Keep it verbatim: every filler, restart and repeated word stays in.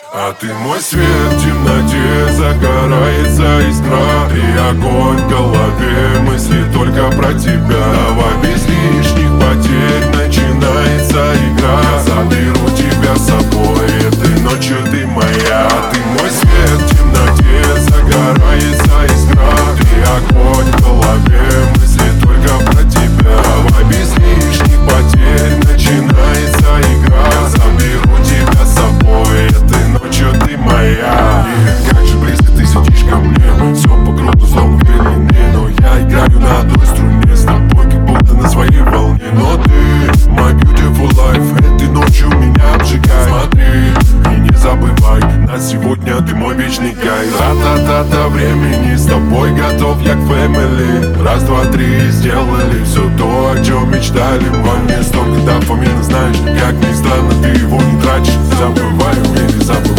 А ты мой свет, в темноте загорается искра. И огонь в голове, мысли только про тебя. Давай без лишних потерь, начинается игра. Я заберу тебя с собой, этой ночью ты моя. А ты мой свет, в темноте загорается искра. И огонь в голове, мысли только про тебя. Давай без лишних потерь, начинается игра. Я заберу тебя с собой, этой ночью ты моя. И как же близко ты сидишь ко мне, все по кругу, словно в пелене. Но я играю на одной струне, с тобой как будто на своей волне. Но ты, my beautiful life, этой ночью меня обжигай. Смотри и не забывай, на сегодня ты мой вечный гай. Та-та-та-та времени, с тобой готов я к family. Раз, два, три, сделали все то, о чем мечтали. Во мне столько дофамина, знаешь, как ни странно, ты его не тратишь. Забываю или забываю.